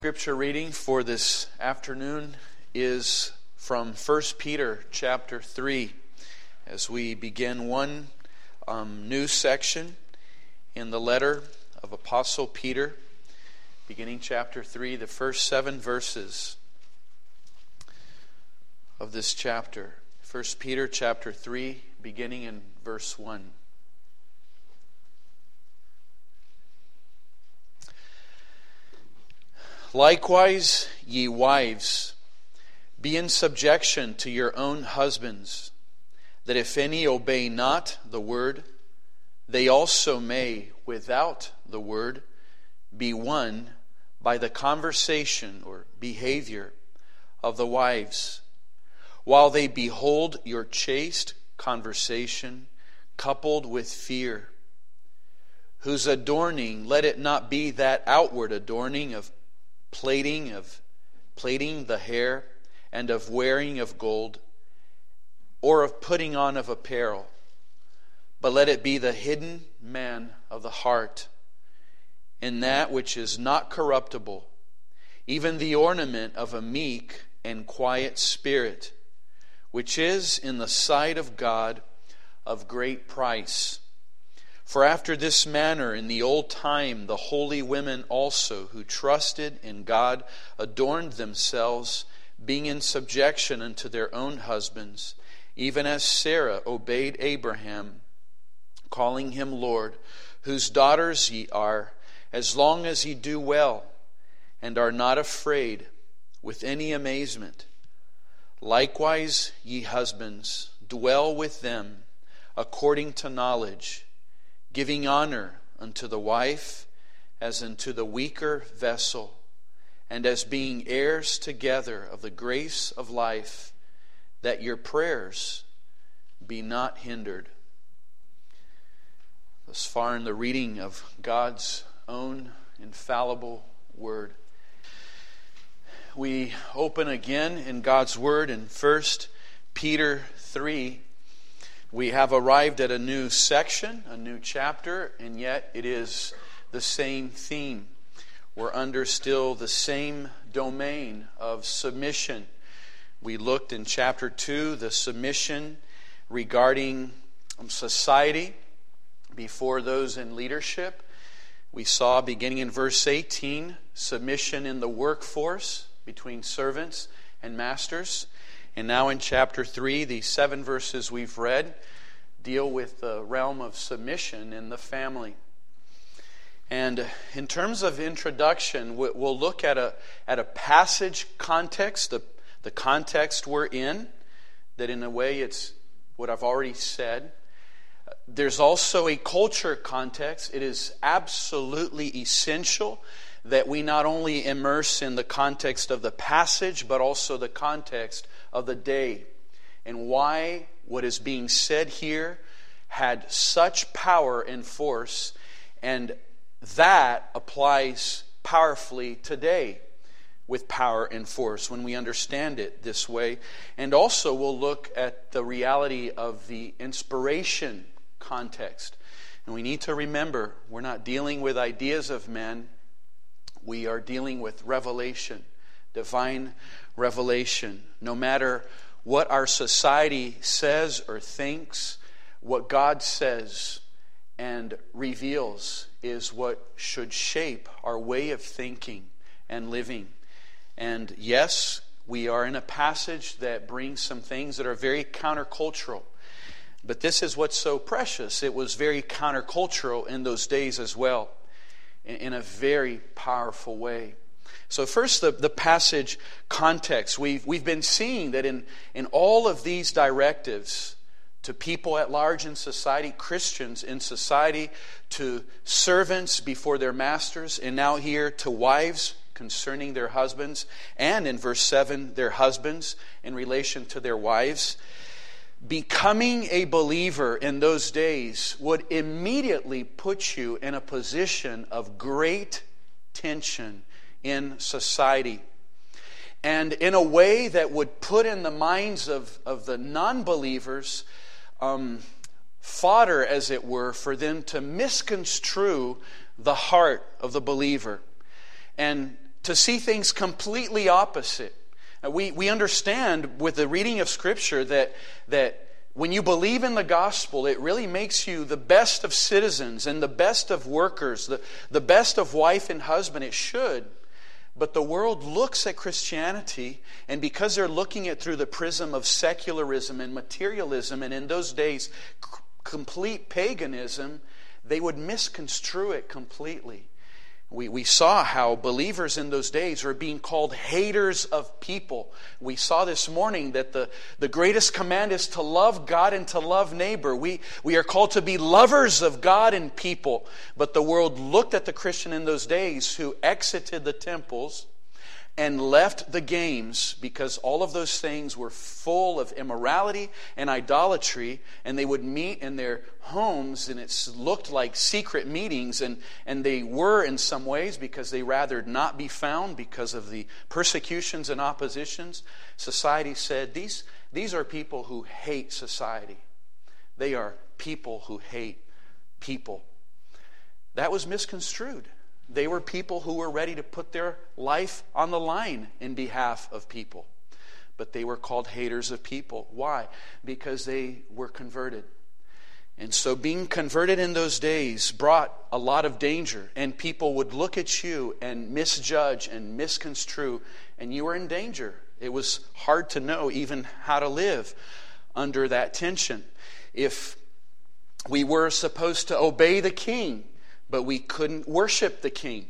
Scripture reading for this afternoon is from 1 Peter chapter 3 as we begin one new section in the letter of Apostle Peter, beginning chapter 3, the first 7 verses of this chapter. 1 Peter chapter 3, beginning in verse 1. Likewise, ye wives, be in subjection to your own husbands, that if any obey not the word, they also may, without the word, be won by the conversation or behavior of the wives, while they behold your chaste conversation coupled with fear, whose adorning, let it not be that outward adorning of plaiting the hair, and of wearing of gold, or of putting on of apparel, but let it be the hidden man of the heart, in that which is not corruptible, even the ornament of a meek and quiet spirit, which is in the sight of God of great price. For after this manner in the old time the holy women also who trusted in God adorned themselves, being in subjection unto their own husbands, even as Sarah obeyed Abraham, calling him Lord, whose daughters ye are, as long as ye do well, and are not afraid with any amazement. Likewise, ye husbands, dwell with them according to knowledge, giving honor unto the wife as unto the weaker vessel, and as being heirs together of the grace of life, that your prayers be not hindered. Thus far in the reading of God's own infallible word. We open again in God's word in 1 Peter 3. We have arrived at a new section, a new chapter, and yet it is the same theme. We're under still the same domain of submission. We looked in chapter 2, the submission regarding society before those in leadership. We saw, beginning in verse 18, submission in the workforce between servants and masters. And now in chapter 3, the 7 verses we've read deal with the realm of submission in the family. And in terms of introduction, we'll look at a passage context, the context we're in, that in a way it's what I've already said. There's also a culture context. It is absolutely essential that we not only immerse in the context of the passage, but also the context of the day, and why what is being said here had such power and force, and that applies powerfully today with power and force when we understand it this way. And also we'll look at the reality of the inspiration context. And we need to remember, we're not dealing with ideas of men. We are dealing with revelation, divine revelation. No matter what our society says or thinks, what God says and reveals is what should shape our way of thinking and living. And yes, we are in a passage that brings some things that are very countercultural. But this is what's so precious. It was very countercultural in those days as well, in a very powerful way. So first, the passage context. We've been seeing that in all of these directives to people at large in society, Christians in society, to servants before their masters, and now here to wives concerning their husbands, and in verse 7, their husbands in relation to their wives. Becoming a believer in those days would immediately put you in a position of great tension in society, and in a way that would put in the minds of the non-believers fodder, as it were, for them to misconstrue the heart of the believer. And to see things completely opposite. We understand with the reading of Scripture that when you believe in the gospel, it really makes you the best of citizens and the best of workers, the best of wife and husband. It should. But the world looks at Christianity, and because they're looking at through the prism of secularism and materialism, and in those days, complete paganism, they would misconstrue it completely. We saw how believers in those days were being called haters of people. We saw this morning that the greatest command is to love God and to love neighbor. We are called to be lovers of God and people. But the world looked at the Christian in those days who exited the temples and left the games, because all of those things were full of immorality and idolatry, and they would meet in their homes, and it looked like secret meetings, and they were in some ways, because they rather not be found because of the persecutions and oppositions. Society said, these are people who hate society. They are people who hate people. That was misconstrued. They were people who were ready to put their life on the line in behalf of people. But they were called haters of people. Why? Because they were converted. And so being converted in those days brought a lot of danger. And people would look at you and misjudge and misconstrue, and you were in danger. It was hard to know even how to live under that tension. If we were supposed to obey the king, but we couldn't worship the king.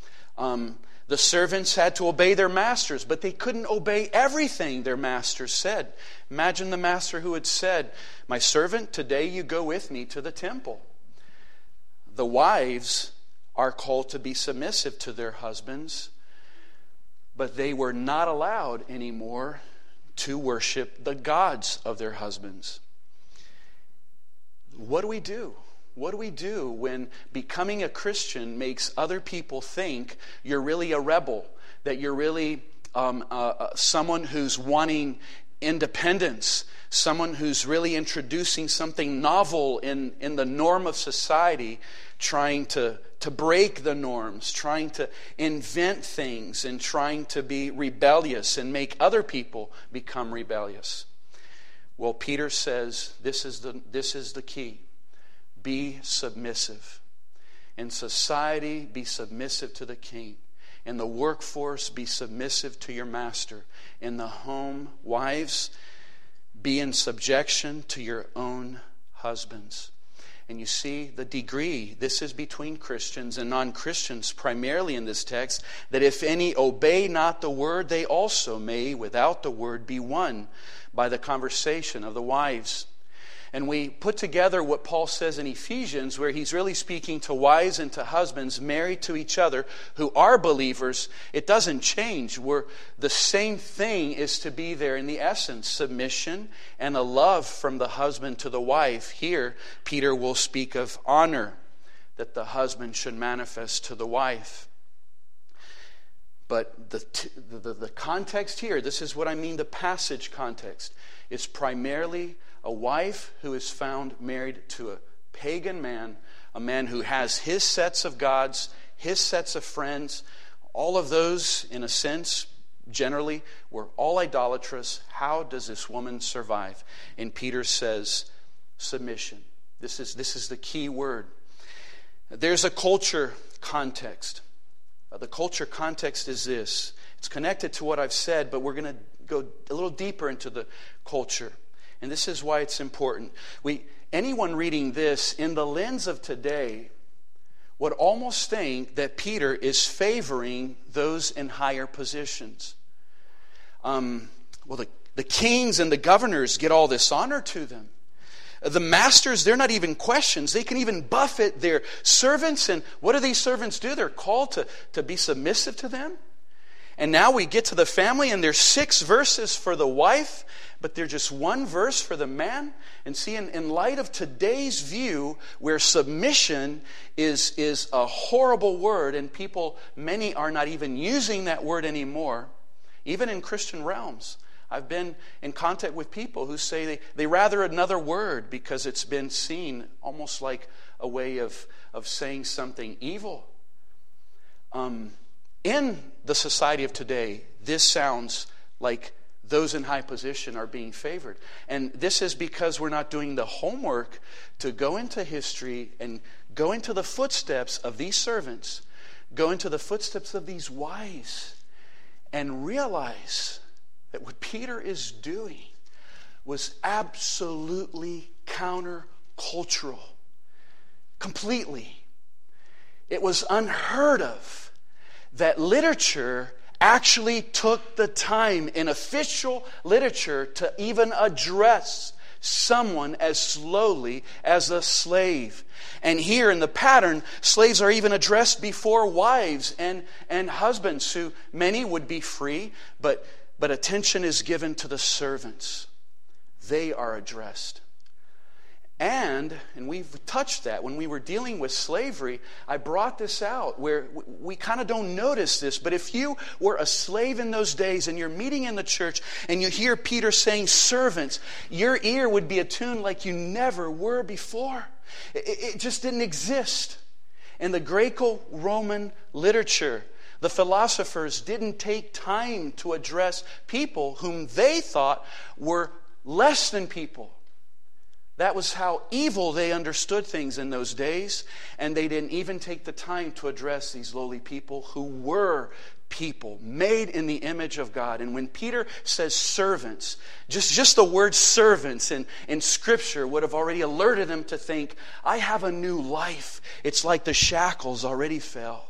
The servants had to obey their masters, but they couldn't obey everything their masters said. Imagine the master who had said, "My servant, today you go with me to the temple." The wives are called to be submissive to their husbands, but they were not allowed anymore to worship the gods of their husbands. What do we do? What do we do when becoming a Christian makes other people think you're really a rebel, that you're really someone who's wanting independence, someone who's really introducing something novel in the norm of society, trying to break the norms, trying to invent things, and trying to be rebellious and make other people become rebellious? Well, Peter says this is the key. Be submissive. In society, be submissive to the king. In the workforce, be submissive to your master. In the home, wives, be in subjection to your own husbands. And you see the degree, this is between Christians and non-Christians primarily in this text, that if any obey not the word, they also may, without the word, be won by the conversation of the wives. And we put together what Paul says in Ephesians, where he's really speaking to wives and to husbands married to each other who are believers. It doesn't change. The same thing is to be there in the essence, submission and a love from the husband to the wife. Here, Peter will speak of honor that the husband should manifest to the wife. But the context here, this is what I mean, the passage context, is primarily a wife who is found married to a pagan man, a man who has his sets of gods, his sets of friends. All of those, in a sense, generally, were all idolatrous. How does this woman survive? And Peter says, submission. This is the key word. There's a culture context. The culture context is this. It's connected to what I've said, but we're going to go a little deeper into the culture. And this is why it's important. Anyone reading this in the lens of today would almost think that Peter is favoring those in higher positions. The kings and the governors get all this honor to them. The masters, they're not even questions. They can even buffet their servants. And what do these servants do? They're called to be submissive to them. And now we get to the family, and there's 6 verses for the wife, but there's just 1 verse for the man. And see, in light of today's view, where submission is a horrible word, and many are not even using that word anymore, even in Christian realms. I've been in contact with people who say they rather another word because it's been seen almost like a way of saying something evil. In the society of today, this sounds like those in high position are being favored. And this is because we're not doing the homework to go into history and go into the footsteps of these servants, go into the footsteps of these wives, and realize that what Peter is doing was absolutely countercultural. Completely. It was unheard of that literature actually took the time in official literature to even address someone as lowly as a slave. And here in the pattern, slaves are even addressed before wives and husbands, who many would be free, but attention is given to the servants. They are addressed. And we've touched that. When we were dealing with slavery, I brought this out where we kind of don't notice this. But if you were a slave in those days and you're meeting in the church and you hear Peter saying servants, your ear would be attuned like you never were before. It just didn't exist. In the Greco-Roman literature, the philosophers didn't take time to address people whom they thought were less than people. That was how evil they understood things in those days. And they didn't even take the time to address these lowly people who were people made in the image of God. And when Peter says servants, just the word servants in Scripture would have already alerted them to think, I have a new life. It's like the shackles already fell.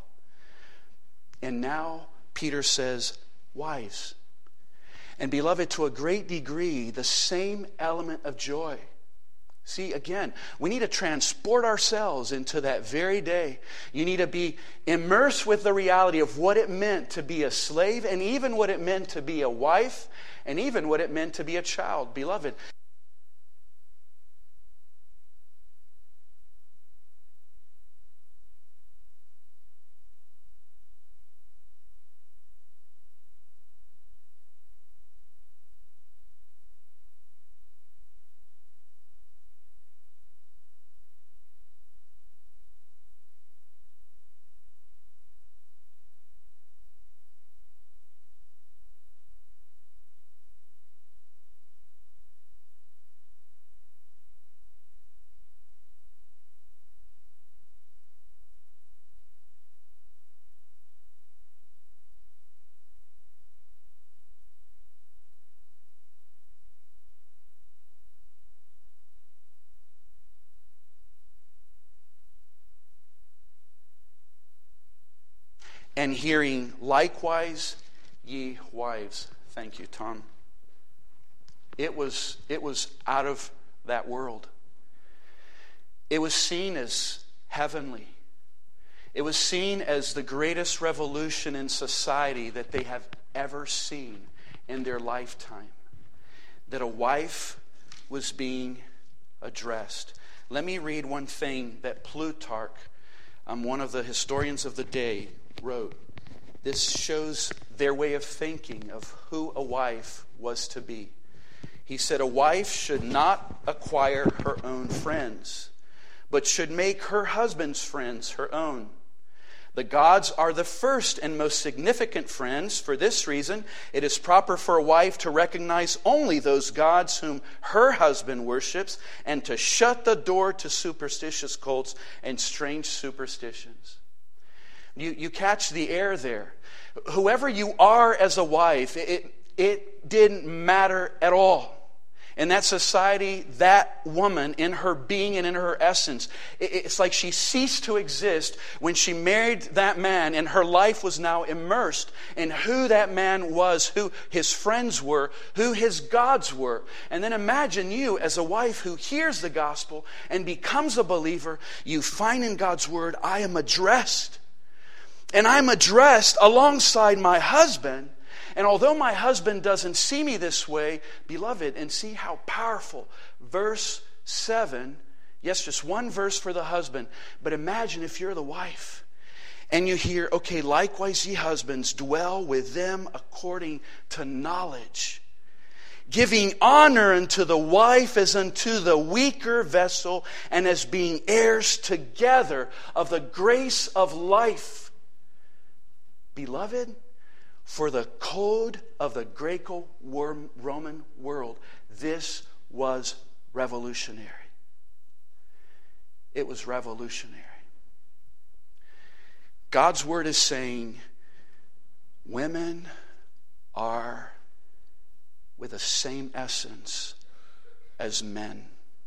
And now Peter says, wives. And beloved, to a great degree, the same element of joy. See, again, we need to transport ourselves into that very day. You need to be immersed with the reality of what it meant to be a slave, and even what it meant to be a wife, and even what it meant to be a child. Beloved, and hearing likewise ye wives. Thank you, Tom. It was out of that world. It was seen as heavenly. It was seen as the greatest revolution in society that they have ever seen in their lifetime. That a wife was being addressed. Let me read one thing that Plutarch, one of the historians of the day, wrote. This shows their way of thinking of who a wife was to be. He said, a wife should not acquire her own friends, but should make her husband's friends her own. The gods are the first and most significant friends. For this reason, it is proper for a wife to recognize only those gods whom her husband worships, and to shut the door to superstitious cults and strange superstitions. You catch the air there. Whoever you are as a wife, it didn't matter at all. In that society, that woman, in her being and in her essence, it's like she ceased to exist when she married that man, and her life was now immersed in who that man was, who his friends were, who his gods were. And then imagine you as a wife who hears the gospel and becomes a believer. You find in God's word, I am addressed. And I'm addressed alongside my husband. And although my husband doesn't see me this way, beloved, and see how powerful. Verse 7, yes, just one verse for the husband. But imagine if you're the wife and you hear, okay, likewise ye husbands, dwell with them according to knowledge, giving honor unto the wife as unto the weaker vessel, and as being heirs together of the grace of life. Beloved, for the code of the Greco-Roman world, this was revolutionary. It was revolutionary. God's word is saying women are with the same essence as men.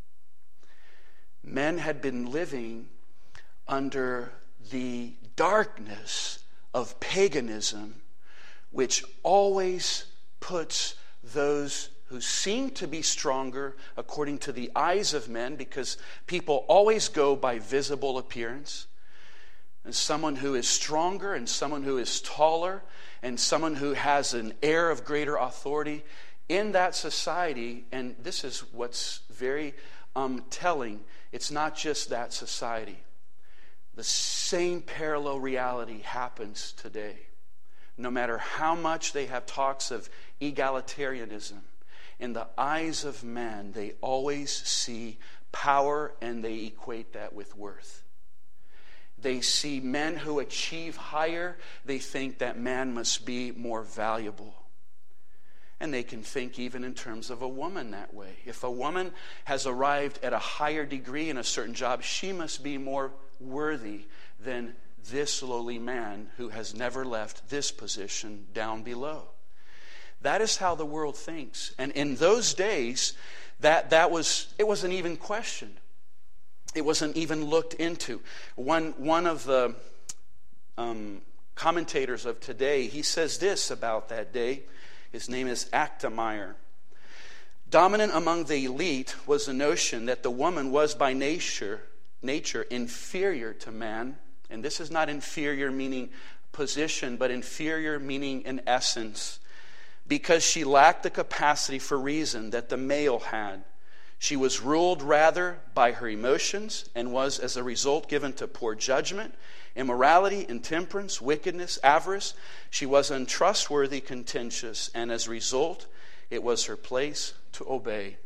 Men had been living under the darkness of paganism, which always puts those who seem to be stronger according to the eyes of men, because people always go by visible appearance, and someone who is stronger and someone who is taller and someone who has an air of greater authority in that society. And this is what's very telling. It's not just that society. The same parallel reality happens today. No matter how much they have talks of egalitarianism, in the eyes of man, they always see power and they equate that with worth. They see men who achieve higher, they think that man must be more valuable. And they can think even in terms of a woman that way. If a woman has arrived at a higher degree in a certain job, she must be more worthy than this lowly man who has never left this position down below. That is how the world thinks. And in those days, it wasn't even questioned. It wasn't even looked into. One of the commentators of today, he says this about that day. His name is Achtemeier. Dominant among the elite was the notion that the woman was by nature inferior to man. And this is not inferior meaning position, but inferior meaning in essence. Because she lacked the capacity for reason that the male had. She was ruled rather by her emotions and was as a result given to poor judgment, immorality, intemperance, wickedness, avarice. She was untrustworthy, contentious, and as a result, it was her place to obey.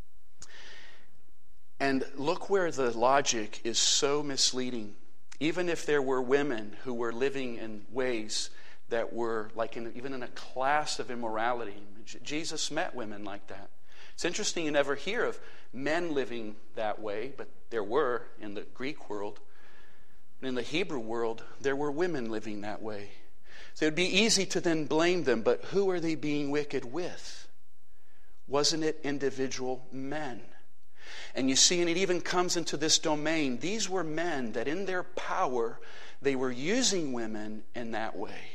And look where the logic is so misleading. Even if there were women who were living in ways that were even in a class of immorality, Jesus met women like that. It's interesting, you never hear of men living that way, but there were in the Greek world. In the Hebrew world, there were women living that way. So it would be easy to then blame them, but who are they being wicked with? Wasn't it individual men? And you see, and it even comes into this domain. These were men that in their power, they were using women in that way.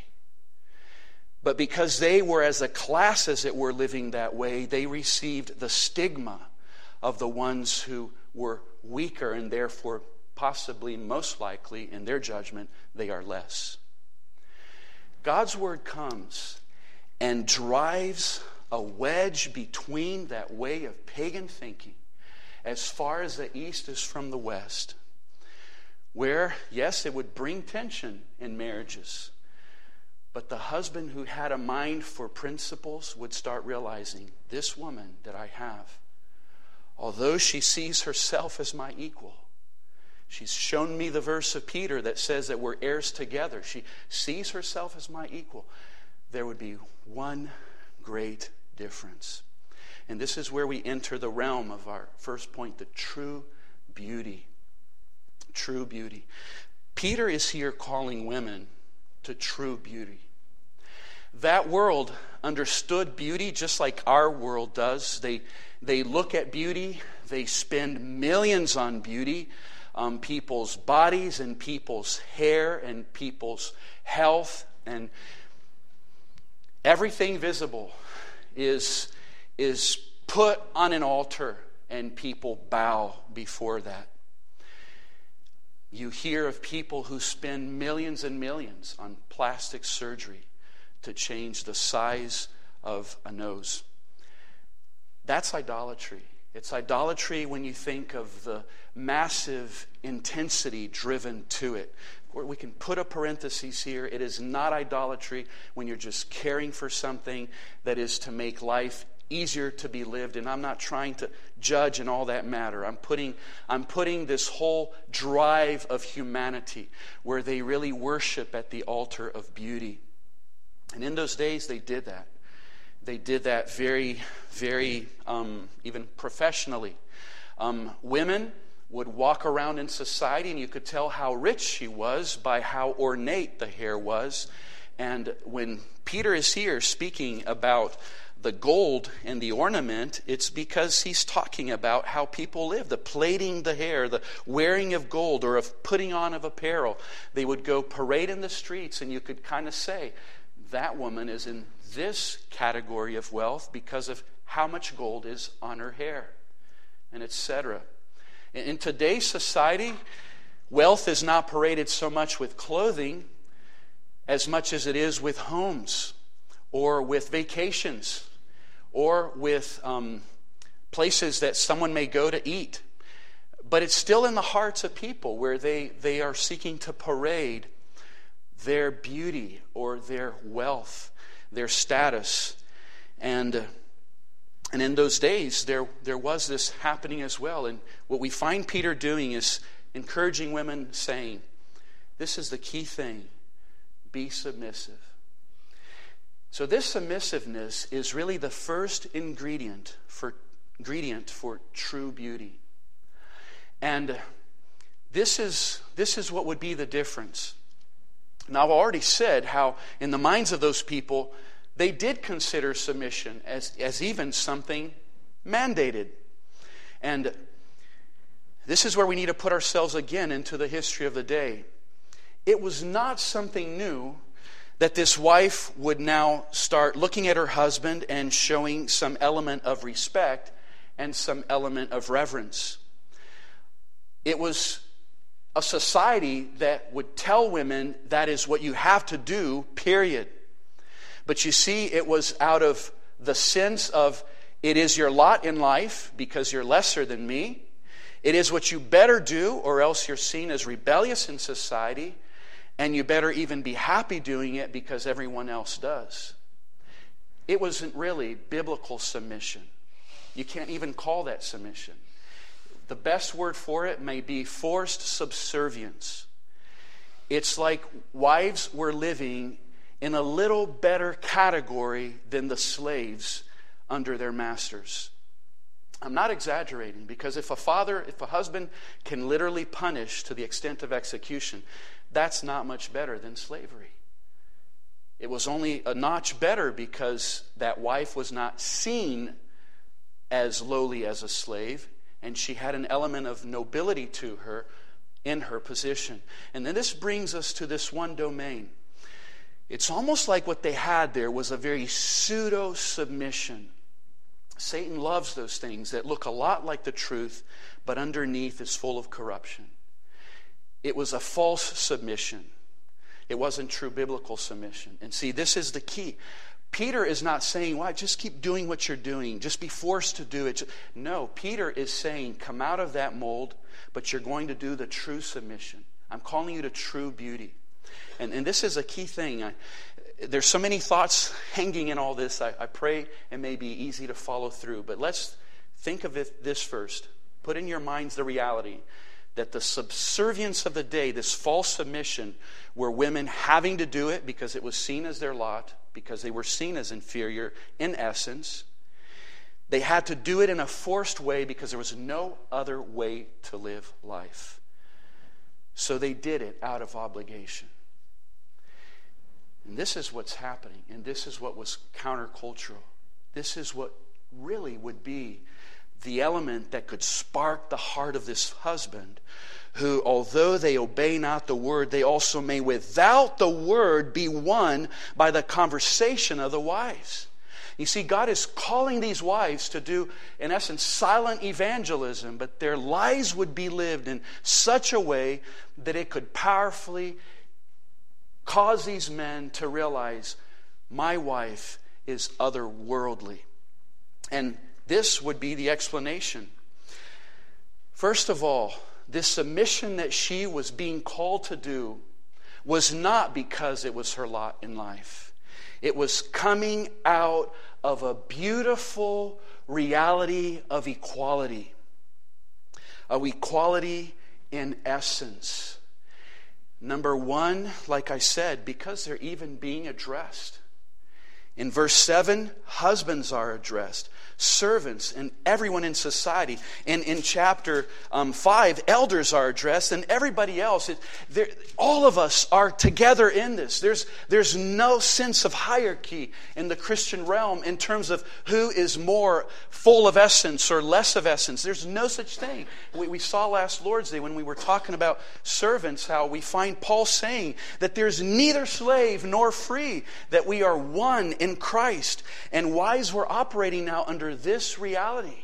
But because they were as a class, as it were, living that way, they received the stigma of the ones who were weaker and therefore possibly, most likely, in their judgment, they are less. God's word comes and drives a wedge between that way of pagan thinking as far as the east is from the west, where, yes, it would bring tension in marriages. But the husband who had a mind for principles would start realizing, this woman that I have, although she sees herself as my equal, she's shown me the verse of Peter that says that we're heirs together. She sees herself as my equal. There would be one great difference. And this is where we enter the realm of our first point, the true beauty. True beauty. Peter is here calling women to true beauty. That world understood beauty just like our world does. They look at beauty. They spend millions on beauty, people's bodies and people's hair and people's health, and everything visible is put on an altar and people bow before that. You hear of people who spend millions and millions on plastic surgery to change the size of a nose. That's idolatry. It's idolatry when you think of the massive intensity driven to it. We can put a parenthesis here. It is not idolatry when you're just caring for something that is to make life easier to be lived in. I'm not trying to judge in all that matter. I'm putting this whole drive of humanity where they really worship at the altar of beauty. And in those days, they did that. They did that very, very, even professionally. Women would walk around in society, and you could tell how rich she was by how ornate the hair was. And when Peter is here speaking about the gold and the ornament, it's because he's talking about how people live. The plaiting the hair, the wearing of gold, or of putting on of apparel. They would go parade in the streets, and you could kind of say, that woman is in this category of wealth because of how much gold is on her hair, and etc. In today's society, wealth is not paraded so much with clothing as much as it is with homes, or with vacations, or with places that someone may go to eat. But it's still in the hearts of people where they are seeking to parade their beauty or their wealth, their status. And in those days, there was this happening as well. And what we find Peter doing is encouraging women, saying, this is the key thing, be submissive. So this submissiveness is really the first ingredient for true beauty. And this is what would be the difference. Now, I've already said how in the minds of those people, they did consider submission as even something mandated. And this is where we need to put ourselves again into the history of the day. It was not something new that this wife would now start looking at her husband and showing some element of respect and some element of reverence. It was a society that would tell women that is what you have to do, period. But you see, it was out of the sense of it is your lot in life because you're lesser than me. It is what you better do or else you're seen as rebellious in society, and you better even be happy doing it because everyone else does. It wasn't really biblical submission. You can't even call that submission. The best word for it may be forced subservience. It's like wives were living in a little better category than the slaves under their masters. I'm not exaggerating, because if a husband can literally punish to the extent of execution, that's not much better than slavery. It was only a notch better because that wife was not seen as lowly as a slave, and she had an element of nobility to her in her position. And then this brings us to this one domain. It's almost like what they had there was a very pseudo-submission. Satan loves those things that look a lot like the truth, but underneath is full of corruption. It was a false submission. It wasn't true biblical submission. And see, this is the key. Peter is not saying, why, just keep doing what you're doing. Just be forced to do it. No, Peter is saying, come out of that mold, but you're going to do the true submission. I'm calling you to true beauty. And this is a key thing. There's so many thoughts hanging in all this. I pray it may be easy to follow through. But let's think of this first. Put in your minds the reality that the subservience of the day, this false submission, were women having to do it because it was seen as their lot, because they were seen as inferior in essence. They had to do it in a forced way because there was no other way to live life. So they did it out of obligation. And this is what's happening, and this is what was countercultural. This is what really would be the element that could spark the heart of this husband, who, although they obey not the word, they also may without the word be won by the conversation of the wives. You see, God is calling these wives to do, in essence, silent evangelism, but their lives would be lived in such a way that it could powerfully cause these men to realize, my wife is otherworldly. And this would be the explanation. First of all, this submission that she was being called to do was not because it was her lot in life. It was coming out of a beautiful reality of equality. Of equality in essence. Number one, like I said, because they're even being addressed. In verse 7, husbands are addressed, servants, and everyone in society. And in chapter 5, elders are addressed, and everybody else. All of us are together in this. There's no sense of hierarchy in the Christian realm in terms of who is more full of essence or less of essence. There's no such thing. We saw last Lord's Day when we were talking about servants, how we find Paul saying that there's neither slave nor free, that we are one in Christ. And wives, we're operating now under this reality.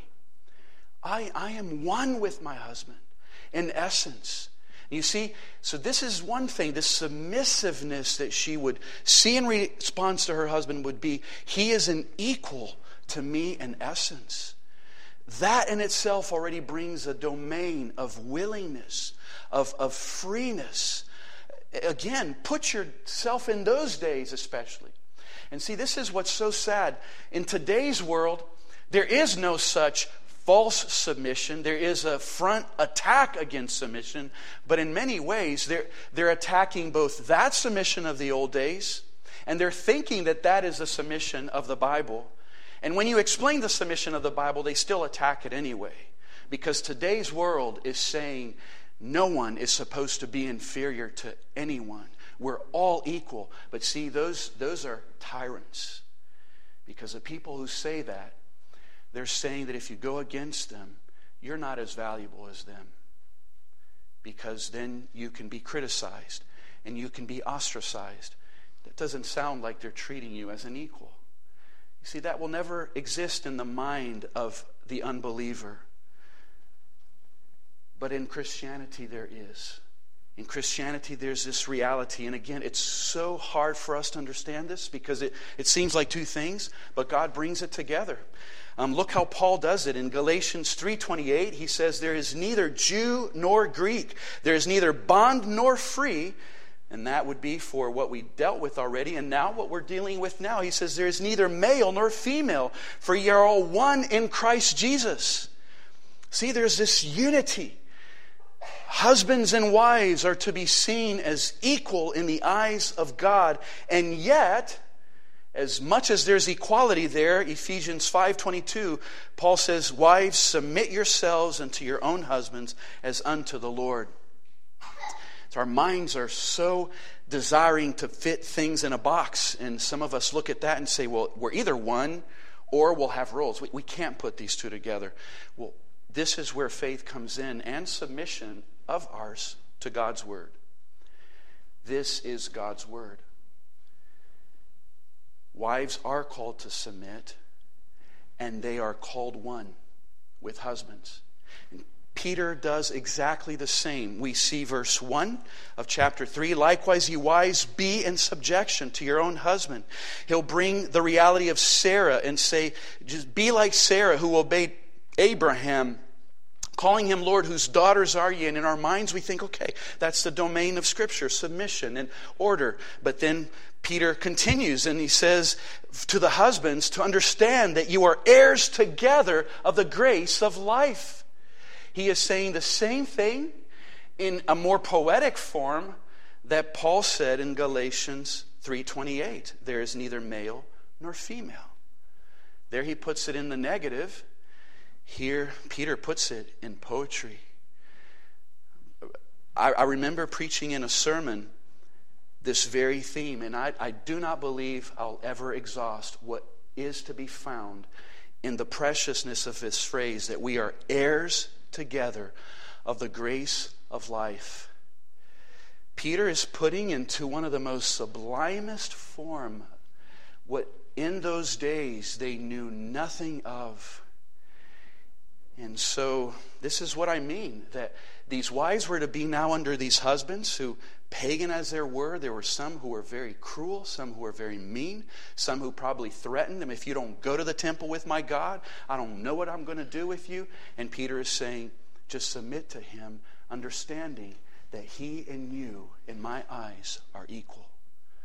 I am one with my husband in essence. You see, so this is one thing, this submissiveness that she would see in response to her husband would be, he is an equal to me in essence. That in itself already brings a domain of willingness, of freeness. Again, put yourself in those days especially. And see, this is what's so sad. In today's world, there is no such false submission. There is a front attack against submission. But in many ways, they're attacking both that submission of the old days, and they're thinking that that is the submission of the Bible. And when you explain the submission of the Bible, they still attack it anyway. Because today's world is saying no one is supposed to be inferior to anyone. We're all equal. But see, those are tyrants. Because the people who say that, they're saying that if you go against them, you're not as valuable as them. Because then you can be criticized and you can be ostracized. That doesn't sound like they're treating you as an equal. You see, that will never exist in the mind of the unbeliever. But in Christianity, there is. In Christianity, there's this reality. And again, it's so hard for us to understand this because it seems like two things, but God brings it together. Look how Paul does it. In Galatians 3:28, he says, there is neither Jew nor Greek. There is neither bond nor free. And that would be for what we dealt with already. And now what we're dealing with now. He says, there is neither male nor female, for ye are all one in Christ Jesus. See, there's this unity. Husbands and wives are to be seen as equal in the eyes of God. And yet, as much as there's equality there, Ephesians 5:22, Paul says, wives, submit yourselves unto your own husbands as unto the Lord. So our minds are so desiring to fit things in a box. And some of us look at that and say, well, we're either one or we'll have roles. We can't put these two together. Well, this is where faith comes in and submission of ours to God's Word. This is God's Word. Wives are called to submit, and they are called one with husbands. And Peter does exactly the same. We see verse 1 of chapter 3. Likewise, ye wives, be in subjection to your own husband. He'll bring the reality of Sarah and say, just be like Sarah who obeyed Abraham, calling him Lord, whose daughters are ye? And in our minds we think, okay, that's the domain of Scripture, submission and order. But then Peter continues and he says to the husbands to understand that you are heirs together of the grace of life. He is saying the same thing in a more poetic form that Paul said in Galatians 3:28. There is neither male nor female. There he puts it in the negative. Here, Peter puts it in poetry. I remember preaching in a sermon this very theme, and I do not believe I'll ever exhaust what is to be found in the preciousness of this phrase, that we are heirs together of the grace of life. Peter is putting into one of the most sublimest form what in those days they knew nothing of. And so this is what I mean, that these wives were to be now under these husbands who, pagan as there were some who were very cruel, some who were very mean, some who probably threatened them. If you don't go to the temple with my God, I don't know what I'm going to do with you. And Peter is saying, just submit to him, understanding that he and you, in my eyes, are equal.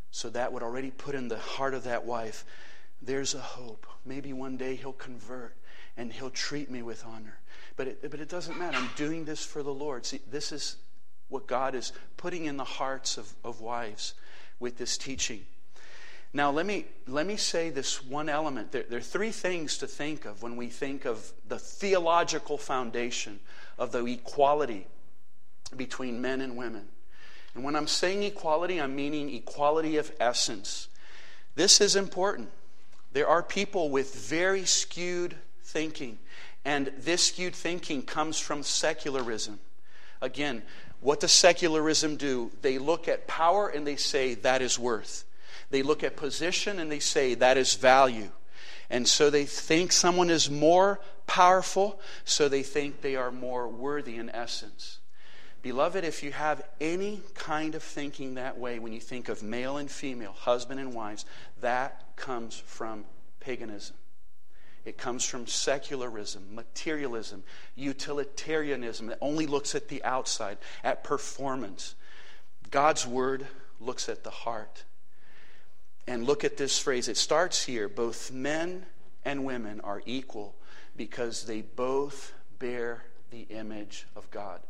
So that would already put in the heart of that wife, there's a hope. Maybe one day he'll convert and he'll treat me with honor. But it doesn't matter. I'm doing this for the Lord. See, this is what God is putting in the hearts of wives with this teaching. Now, let me say this one element. There are three things to think of when we think of the theological foundation of the equality between men and women. And when I'm saying equality, I'm meaning equality of essence. This is important. There are people with very skewed thinking, and this skewed thinking comes from secularism. Again, what does secularism do? They look at power and they say that is worth. They look at position and they say that is value. And so they think someone is more powerful, so they think they are more worthy in essence. Beloved, if you have any kind of thinking that way, when you think of male and female, husband and wives, that comes from paganism. It comes from secularism, materialism, utilitarianism that only looks at the outside, at performance. God's word looks at the heart. And look at this phrase. It starts here. Both men and women are equal because they both bear the image of God.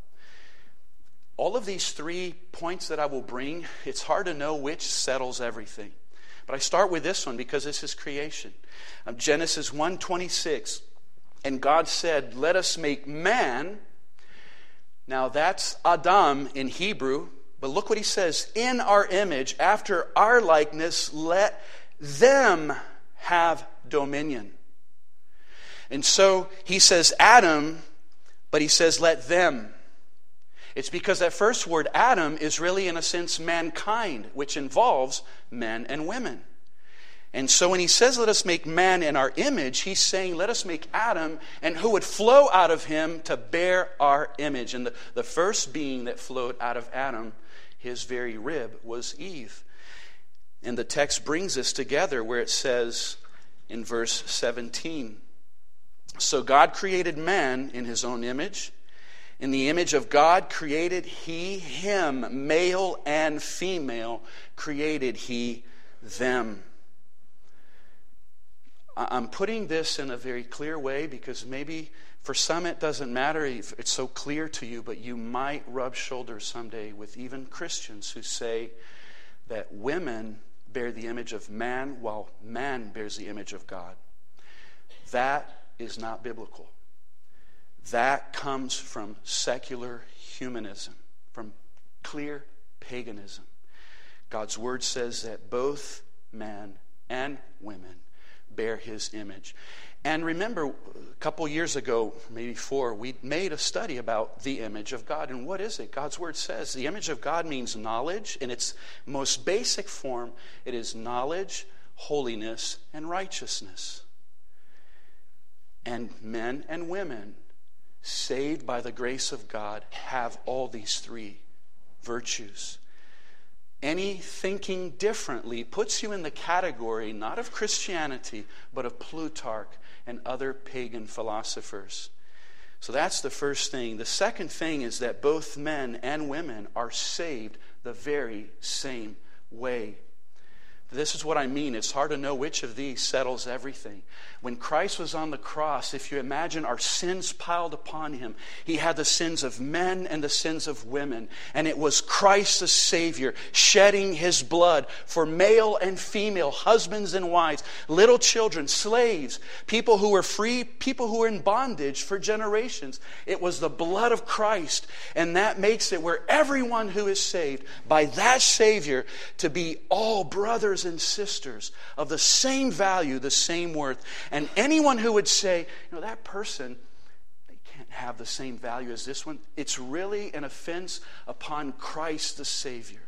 All of these 3 points that I will bring, it's hard to know which settles everything. But I start with this one because this is creation. Genesis 1:26. And God said, let us make man. Now that's Adam in Hebrew. But look what he says. In our image, after our likeness, let them have dominion. And so he says Adam, but he says let them. It's because that first word, Adam, is really in a sense mankind, which involves men and women. And so when he says let us make man in our image, he's saying let us make Adam and who would flow out of him to bear our image. And the first being that flowed out of Adam, his very rib, was Eve. And the text brings us together where it says in verse 17, so God created man in his own image. In the image of God created he him, male and female created he them. I'm putting this in a very clear way because maybe for some it doesn't matter if it's so clear to you, but you might rub shoulders someday with even Christians who say that women bear the image of man while man bears the image of God. That is not biblical. That comes from secular humanism, from clear paganism. God's word says that both men and women bear his image. And remember, a couple years ago, maybe 4, we made a study about the image of God. And what is it? God's word says the image of God means knowledge. In its most basic form, it is knowledge, holiness, and righteousness. And men and women saved by the grace of God have all these 3 virtues. Any thinking differently puts you in the category not of Christianity, but of Plutarch and other pagan philosophers. So that's the first thing. The second thing is that both men and women are saved the very same way. This is what I mean. It's hard to know which of these settles everything. When Christ was on the cross, if you imagine our sins piled upon him, he had the sins of men and the sins of women. And it was Christ the Savior shedding his blood for male and female, husbands and wives, little children, slaves, people who were free, people who were in bondage for generations. It was the blood of Christ. And that makes it where everyone who is saved by that Savior to be all brothers and sisters of the same value, the same worth. And anyone who would say, that person, they can't have the same value as this one, it's really an offense upon Christ the Savior,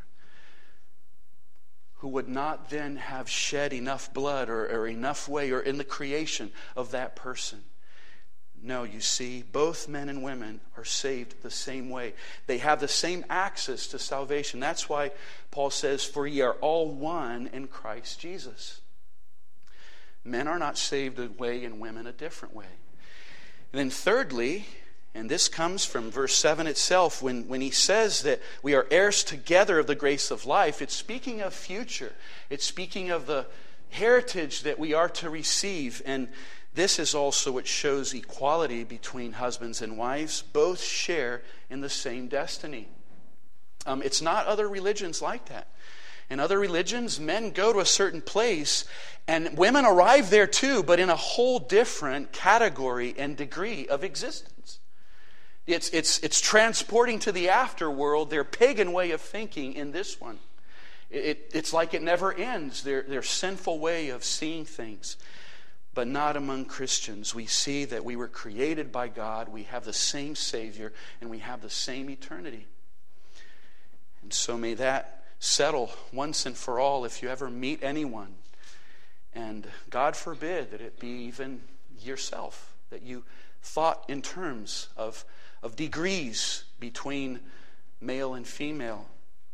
who would not then have shed enough blood or enough way or in the creation of that person. No, you see, both men and women are saved the same way. They have the same access to salvation. That's why Paul says, for ye are all one in Christ Jesus. Men are not saved a way and women a different way. And then thirdly, And this comes from verse 7 itself. When he says that we are heirs together of the grace of life, it's speaking of future. It's speaking of the heritage that we are to receive. And this is also what shows equality between husbands and wives. Both share in the same destiny. It's not other religions like that. In other religions, men go to a certain place and women arrive there too, but in a whole different category and degree of existence. It's transporting to the afterworld their pagan way of thinking in this one. It's like it never ends, their sinful way of seeing things. But not among Christians. We see that we were created by God, we have the same Savior, and we have the same eternity. And so may that settle once and for all if you ever meet anyone. And God forbid that it be even yourself, that you thought in terms of degrees between male and female.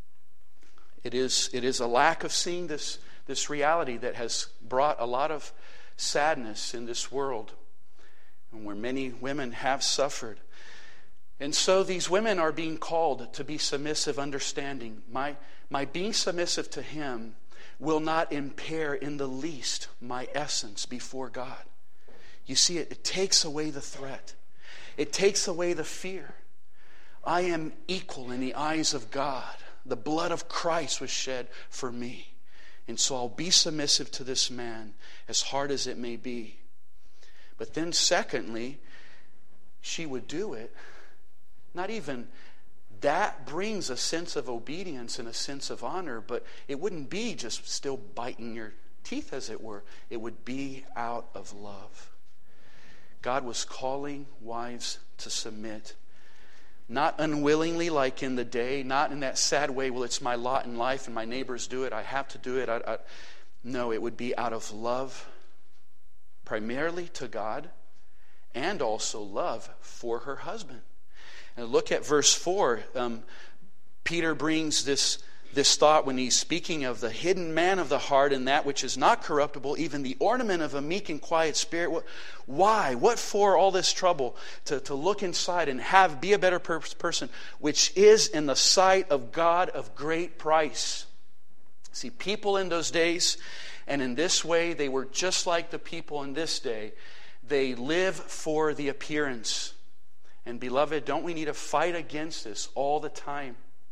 It is a lack of seeing this reality that has brought a lot of sadness in this world, and where many women have suffered. And so these women are being called to be submissive, understanding. My being submissive to him will not impair in the least my essence before God. You see, it takes away the threat. It takes away the fear. I am equal in the eyes of God. The blood of Christ was shed for me. And so I'll be submissive to this man, as hard as it may be. But then secondly, she would do it. Not even that brings a sense of obedience and a sense of honor, but it wouldn't be just still biting your teeth, as it were. It would be out of love. God was calling wives to submit. Not unwillingly like in the day, not in that sad way, well, it's my lot in life and my neighbors do it, I have to do it. No, it would be out of love, primarily to God, and also love for her husband. And look at verse 4. Peter brings this thought when he's speaking of the hidden man of the heart and that which is not corruptible, even the ornament of a meek and quiet spirit. Why? What for all this trouble? To look inside and be a better person, which is in the sight of God of great price. See, people in those days, and in this way, they were just like the people in this day. They live for the appearance. And beloved, don't we need to fight against this all the time?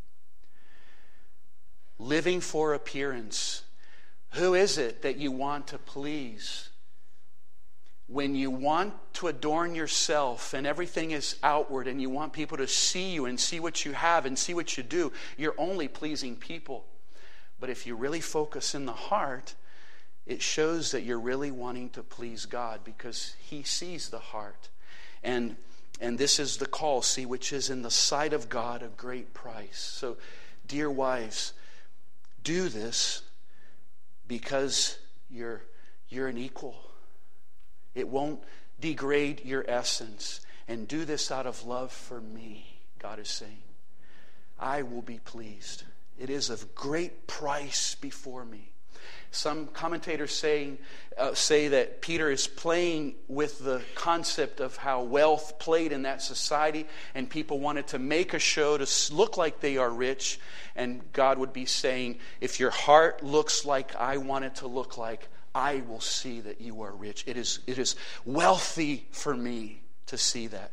Living for appearance. Who is it that you want to please? When you want to adorn yourself and everything is outward and you want people to see you and see what you have and see what you do, you're only pleasing people. But if you really focus in the heart, it shows that you're really wanting to please God, because He sees the heart. And this is the call, see, which is in the sight of God a great price. So, dear wives, do this because you're an equal. It won't degrade your essence. And do this out of love for me, God is saying. I will be pleased. It is of great price before me. Some commentators say that Peter is playing with the concept of how wealth played in that society, and people wanted to make a show to look like they are rich, and God would be saying, if your heart looks like I want it to look like, I will see that you are rich. It is wealthy for me to see that.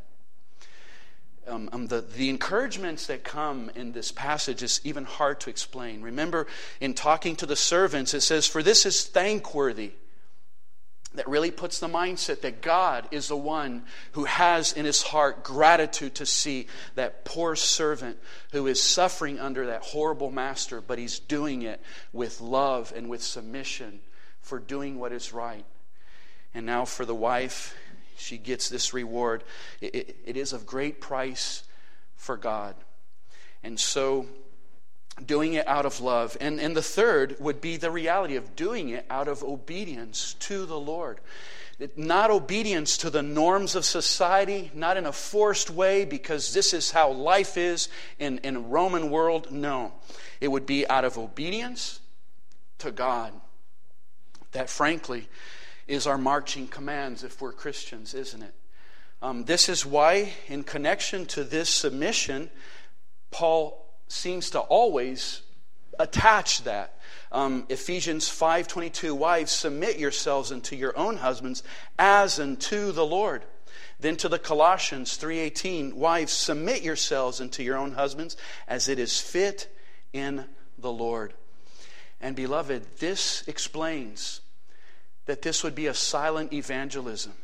The encouragements that come in this passage is even hard to explain. Remember, in talking to the servants, it says, for this is thankworthy. That really puts the mindset that God is the one who has in his heart gratitude to see that poor servant who is suffering under that horrible master, but he's doing it with love and with submission for doing what is right. And now for the wife, she gets this reward. It is of great price for God. And so, doing it out of love. And the third would be the reality of doing it out of obedience to the Lord. Not obedience to the norms of society, not in a forced way because this is how life is in a Roman world. No. It would be out of obedience to God. That, frankly, is our marching commands if we're Christians, isn't it? This is why, in connection to this submission, Paul seems to always attach that. Ephesians 5:22, wives, submit yourselves unto your own husbands as unto the Lord. Then to the Colossians 3:18, wives, submit yourselves unto your own husbands as it is fit in the Lord. And beloved, this explains that this would be a silent evangelism.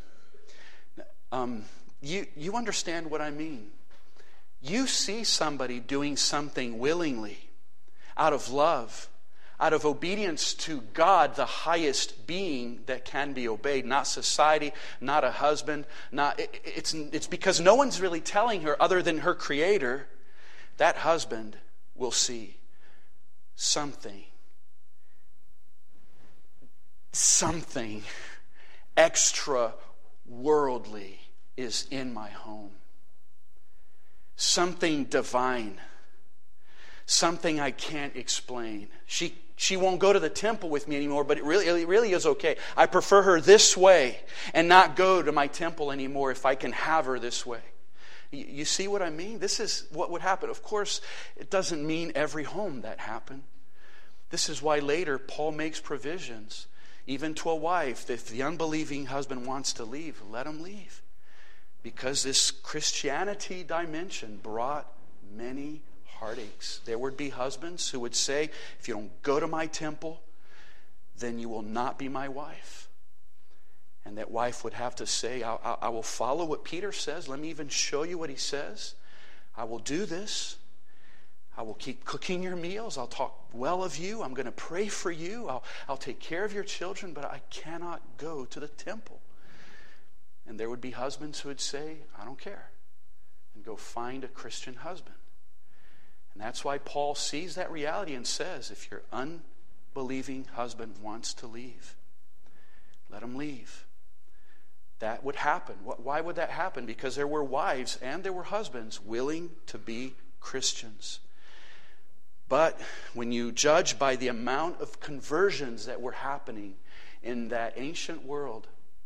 You understand what I mean. You see somebody doing something willingly, out of love, out of obedience to God, the highest being that can be obeyed, not society, not a husband, it's because no one's really telling her other than her Creator, that husband will see something extra worldly is in my home. Something divine. Something I can't explain. She won't go to the temple with me anymore, but it really is okay. I prefer her this way and not go to my temple anymore if I can have her this way. You see what I mean? This is what would happen. Of course, it doesn't mean every home that happened. This is why later Paul makes provisions, even to a wife. If the unbelieving husband wants to leave, let him leave. Because this Christianity dimension brought many heartaches. There would be husbands who would say, if you don't go to my temple, then you will not be my wife. And that wife would have to say, I will follow what Peter says. Let me even show you what he says. I will do this. I will keep cooking your meals. I'll talk well of you. I'm going to pray for you. I'll take care of your children, but I cannot go to the temple. And there would be husbands who would say, I don't care, and go find a Christian husband. And that's why Paul sees that reality and says, if your unbelieving husband wants to leave, let him leave. That would happen. Why would that happen? Because there were wives and there were husbands willing to be Christians. But when you judge by the amount of conversions that were happening in that ancient world,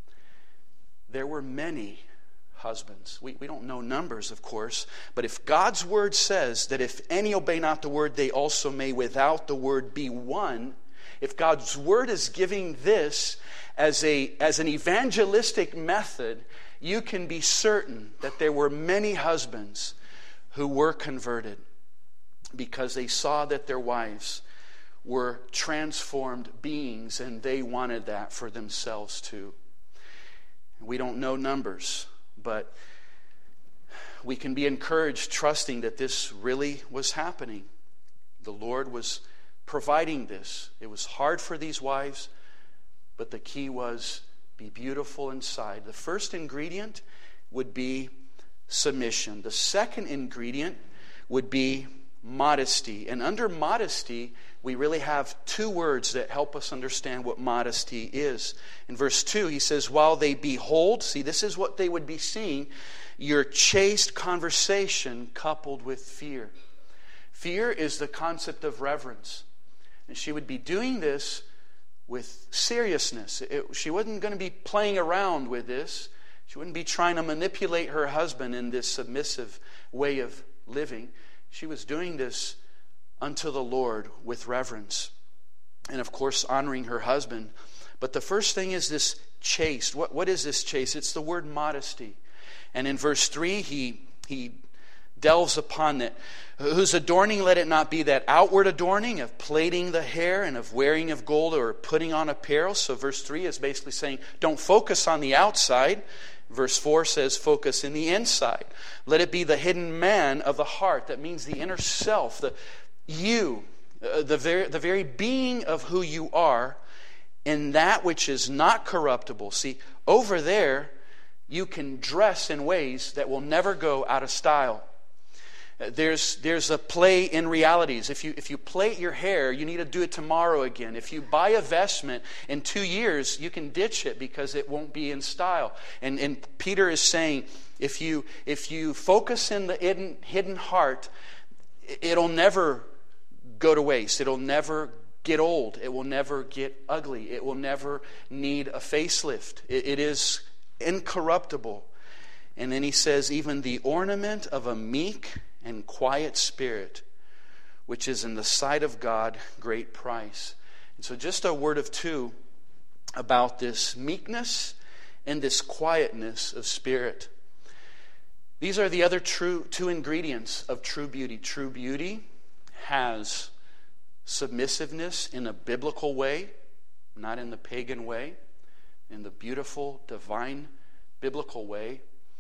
there were many husbands. We don't know numbers, of course, but if God's word says that if any obey not the word, they also may without the word be won, if God's word is giving this as an evangelistic method, you can be certain that there were many husbands who were converted because they saw that their wives were transformed beings and they wanted that for themselves too. We don't know numbers, but we can be encouraged trusting that this really was happening. The Lord was providing this. It was hard for these wives, but the key was be beautiful inside. The first ingredient would be submission. The second ingredient would be modesty. And under modesty, we really have two words that help us understand what modesty is. In verse 2, he says, while they behold, see, this is what they would be seeing, your chaste conversation coupled with fear. Fear is the concept of reverence. And she would be doing this with seriousness. She wasn't going to be playing around with this. She wouldn't be trying to manipulate her husband in this submissive way of living. She was doing this unto the Lord with reverence. And of course, honoring her husband. But the first thing is this chaste. What is this chaste? It's the word modesty. And in verse 3, he delves upon it. Whose adorning let it not be that outward adorning of plaiting the hair and of wearing of gold or putting on apparel. So verse 3 is basically saying, don't focus on the outside. Verse 4 says, focus in the inside. Let it be the hidden man of the heart. That means the inner self, the very being of who you are, in that which is not corruptible. See, over there, you can dress in ways that will never go out of style. There's a play in realities. If you plait your hair, you need to do it tomorrow again. If you buy a vestment in 2 years, you can ditch it because it won't be in style. And Peter is saying, if you focus in the hidden heart, it'll never go to waste. It'll never get old. It will never get ugly. It will never need a facelift. It is incorruptible. And then he says, even the ornament of a meek and quiet spirit, which is in the sight of God great price. And so just a word of two about this meekness and this quietness of spirit. These are the other two ingredients of true beauty. True beauty has submissiveness in a biblical way, not in the pagan way, in the beautiful, divine, biblical way.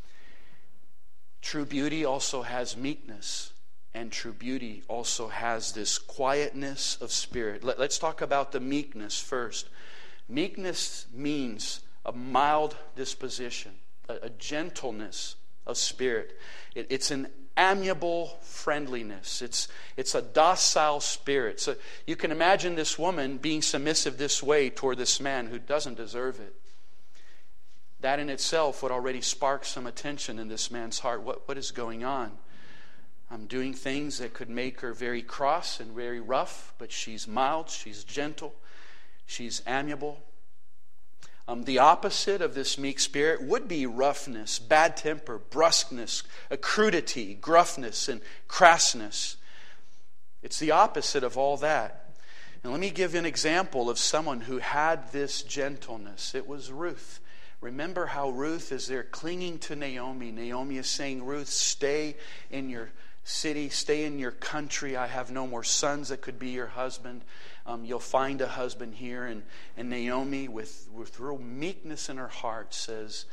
True beauty also has meekness, and true beauty also has this quietness of spirit. Let's talk about the meekness first. Meekness means a mild disposition, a gentleness of spirit. It's an amiable friendliness. It's a docile spirit. So you can imagine this woman being submissive this way toward this man who doesn't deserve it. That in itself would already spark some attention in this man's heart. What is going on? I'm doing things that could make her very cross and very rough, but she's mild, she's gentle, she's amiable. The opposite of this meek spirit would be roughness, bad temper, brusqueness, crudity, gruffness, and crassness. It's the opposite of all that. And let me give an example of someone who had this gentleness. It was Ruth. Remember how Ruth is there clinging to Naomi. Naomi is saying, Ruth, stay in your city, stay in your country. I have no more sons that could be your husband. You'll find a husband here. And Naomi, with real meekness in her heart, says,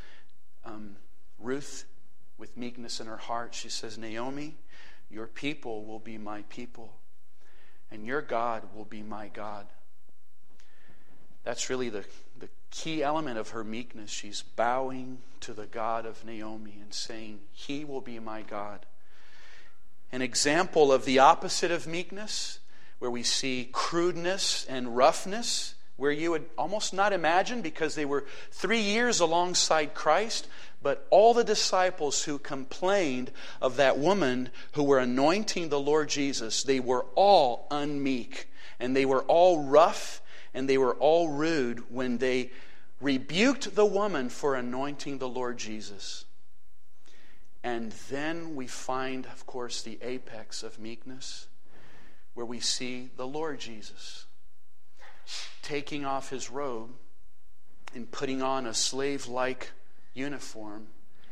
Ruth, with meekness in her heart, she says, Naomi, your people will be my people, and your God will be my God. That's really the key element of her meekness. She's bowing to the God of Naomi and saying, He will be my God. An example of the opposite of meekness, where we see crudeness and roughness, where you would almost not imagine, because they were 3 years alongside Christ, but all the disciples who complained of that woman who were anointing the Lord Jesus, they were all unmeek, and they were all rough, and they were all rude when they rebuked the woman for anointing the Lord Jesus. And then we find, of course, the apex of meekness, where we see the Lord Jesus taking off his robe and putting on a slave-like uniform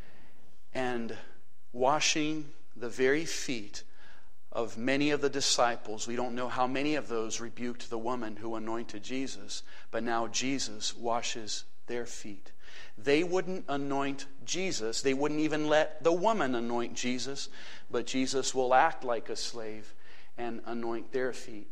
and washing the very feet of many of the disciples. We don't know how many of those rebuked the woman who anointed Jesus, but now Jesus washes their feet. They wouldn't anoint Jesus. They wouldn't even let the woman anoint Jesus, but Jesus will act like a slave and anoint their feet.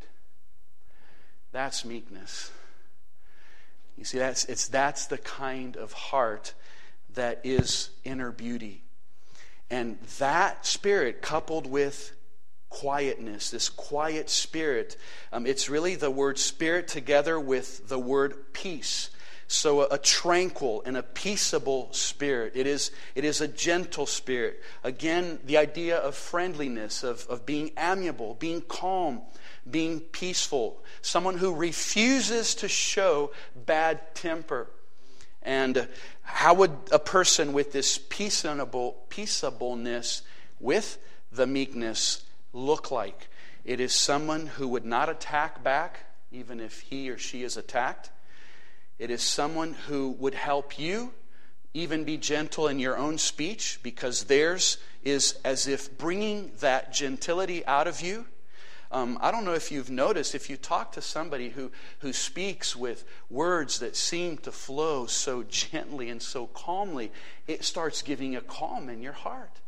That's meekness. You see, that's the kind of heart that is inner beauty. And that spirit, coupled with quietness, this quiet spirit, it's really the word spirit together with the word peace. So a tranquil and a peaceable spirit. It is a gentle spirit. Again, the idea of friendliness, of being amiable, being calm, being peaceful. Someone who refuses to show bad temper. And how would a person with this peaceableness with the meekness look like? It is someone who would not attack back, even if he or she is attacked. It is someone who would help you even be gentle in your own speech, because theirs is as if bringing that gentility out of you. I don't know if you've noticed, if you talk to somebody who speaks with words that seem to flow so gently and so calmly, it starts giving a calm in your heart.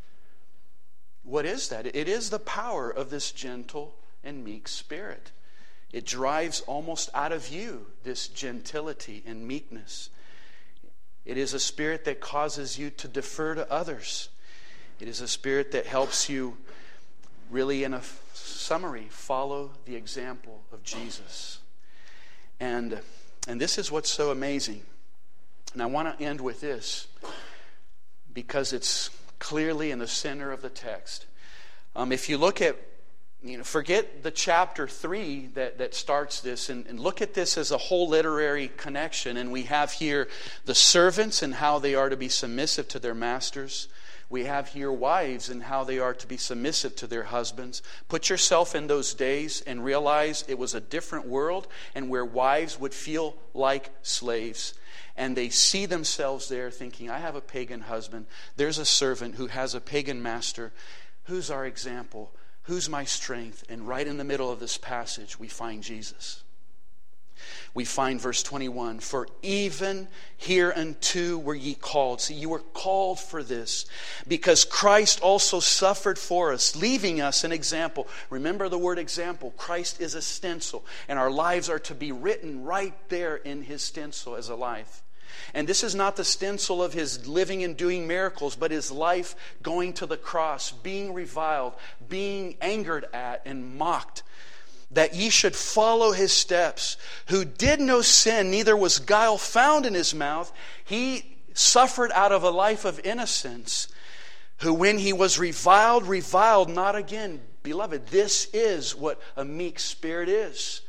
What is that? It is the power of this gentle and meek spirit. It drives almost out of you this gentility and meekness. It is a spirit that causes you to defer to others. It is a spirit that helps you, really in a summary, follow the example of Jesus. And this is what's so amazing. And I want to end with this, because it's clearly in the center of the text. If you look at Forget the chapter 3 that starts this and look at this as a whole literary connection. And we have here the servants and how they are to be submissive to their masters. We have here wives and how they are to be submissive to their husbands. Put yourself in those days and realize it was a different world, and where wives would feel like slaves. And they see themselves there thinking, I have a pagan husband. There's a servant who has a pagan master. Who's our example? Who's my strength? And right in the middle of this passage, we find Jesus. We find verse 21, for even hereunto were ye called. See, you were called for this, because Christ also suffered for us, leaving us an example. Remember the word example. Christ is a stencil, and our lives are to be written right there in his stencil as a life. And this is not the stencil of his living and doing miracles, but his life going to the cross, being reviled, being angered at and mocked, that ye should follow his steps, who did no sin, neither was guile found in his mouth. He suffered out of a life of innocence, who when he was reviled not again. Beloved, this is what a meek spirit is.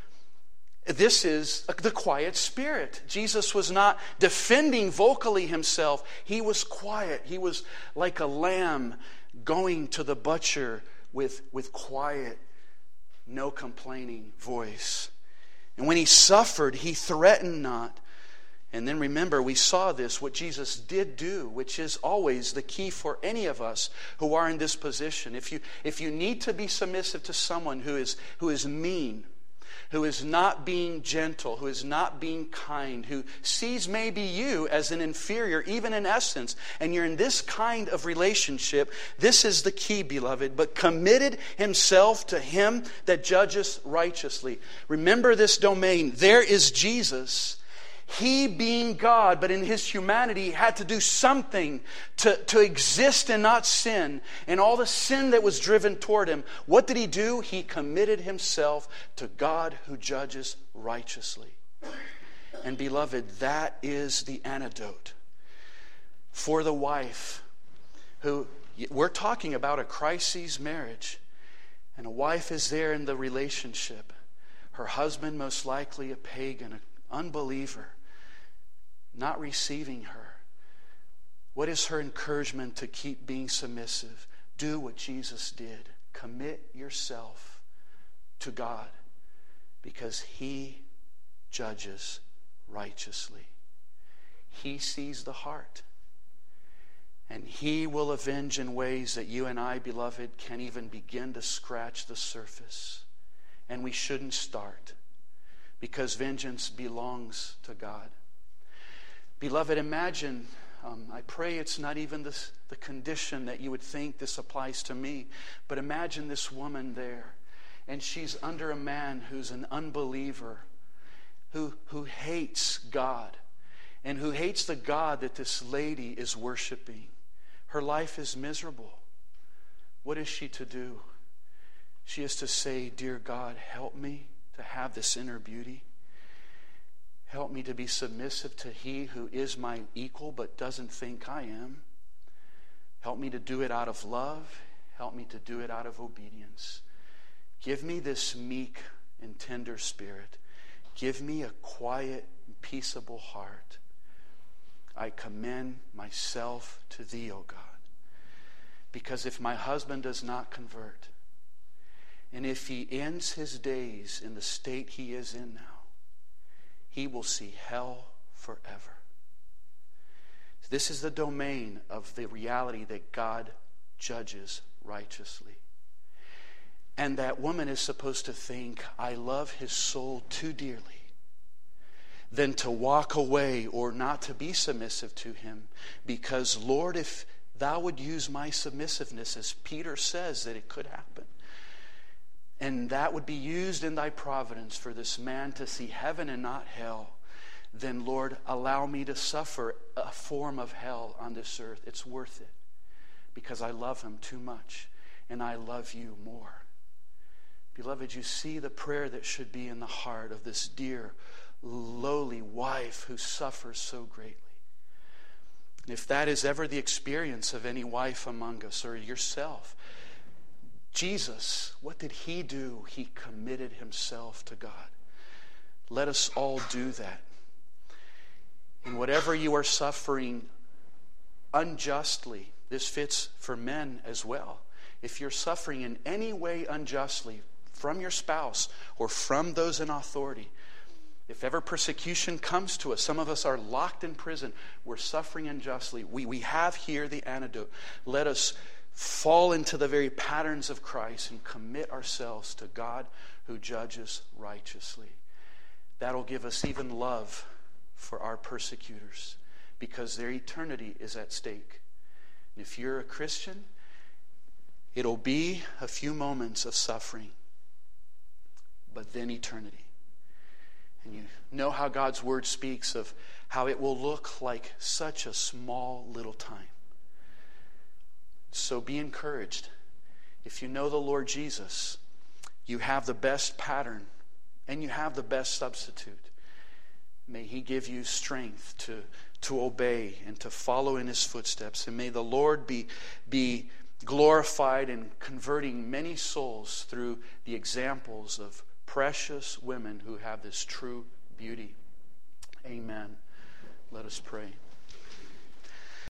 This is the quiet spirit. Jesus was not defending vocally himself. He was quiet. He was like a lamb going to the butcher with quiet, no complaining voice. And when he suffered, he threatened not. And then remember, we saw this, what Jesus did do, which is always the key for any of us who are in this position. If you need to be submissive to someone who is mean, who is not being gentle, who is not being kind, who sees maybe you as an inferior, even in essence, and you're in this kind of relationship, this is the key, beloved. But committed himself to him that judgeth righteously. Remember this domain. There is Jesus. He being God, but in his humanity, had to do something to exist and not sin. And all the sin that was driven toward him, what did he do? He committed himself to God who judges righteously. And beloved, that is the antidote for the wife who, we're talking about a crisis marriage. And a wife is there in the relationship. Her husband most likely a pagan, an unbeliever, not receiving her. What is her encouragement to keep being submissive? Do what Jesus did. Commit yourself to God, because he judges righteously. He sees the heart, and he will avenge in ways that you and I, beloved, can't even begin to scratch the surface. And we shouldn't start, because vengeance belongs to God. Beloved, imagine, I pray it's not even the condition that you would think this applies to me, but imagine this woman there, and she's under a man who's an unbeliever, who hates God, and who hates the God that this lady is worshiping. Her life is miserable. What is she to do? She is to say, dear God, help me to have this inner beauty. Help me to be submissive to he who is my equal but doesn't think I am. Help me to do it out of love. Help me to do it out of obedience. Give me this meek and tender spirit. Give me a quiet and peaceable heart. I commend myself to thee, O God. Because if my husband does not convert, and if he ends his days in the state he is in now, he will see hell forever. This is the domain of the reality that God judges righteously. And that woman is supposed to think, I love his soul too dearly, than to walk away or not to be submissive to him. Because, Lord, if thou would use my submissiveness, as Peter says that it could happen, and that would be used in thy providence for this man to see heaven and not hell, then, Lord, allow me to suffer a form of hell on this earth. It's worth it, because I love him too much, and I love you more. Beloved, you see the prayer that should be in the heart of this dear, lowly wife who suffers so greatly. And if that is ever the experience of any wife among us, or yourself, Jesus, what did he do? He committed himself to God. Let us all do that. And whatever you are suffering unjustly, this fits for men as well. If you're suffering in any way unjustly from your spouse or from those in authority, if ever persecution comes to us, some of us are locked in prison, we're suffering unjustly, we have here the antidote. Let us fall into the very patterns of Christ and commit ourselves to God who judges righteously. That'll give us even love for our persecutors because their eternity is at stake. And if you're a Christian, it'll be a few moments of suffering, but then eternity. And you know how God's word speaks of how it will look like such a small little time. So be encouraged. If you know the Lord Jesus, you have the best pattern and you have the best substitute. May he give you strength to obey and to follow in his footsteps. And may the Lord be glorified in converting many souls through the examples of precious women who have this true beauty. Amen. Let us pray.